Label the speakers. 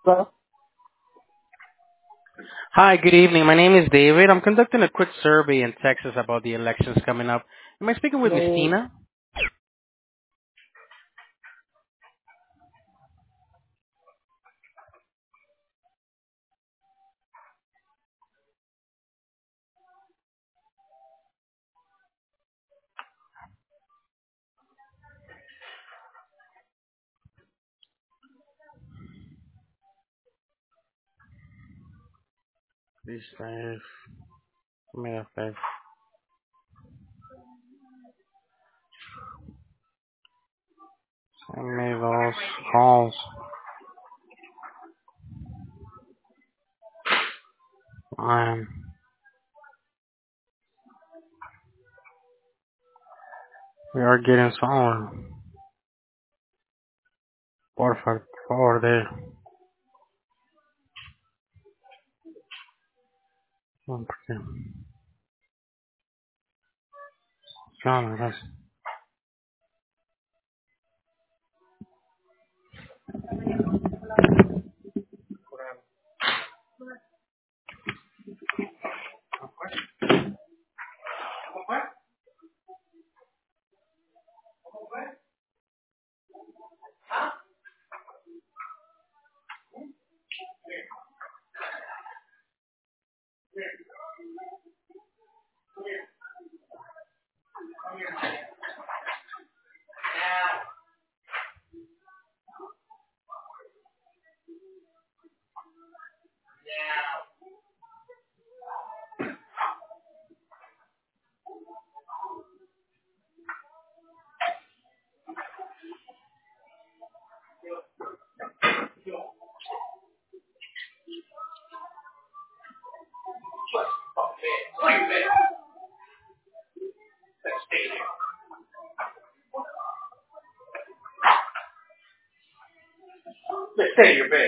Speaker 1: So,
Speaker 2: Hi, good evening. My name is David. I'm conducting a quick survey in Texas about the elections coming up. Am I speaking with Miss
Speaker 1: no,
Speaker 2: Tina? Please save. Matter of fact, send me those calls. Um, we are getting somewhere. Por favor, de. Porque, llama, gracias.
Speaker 1: stay in your bed.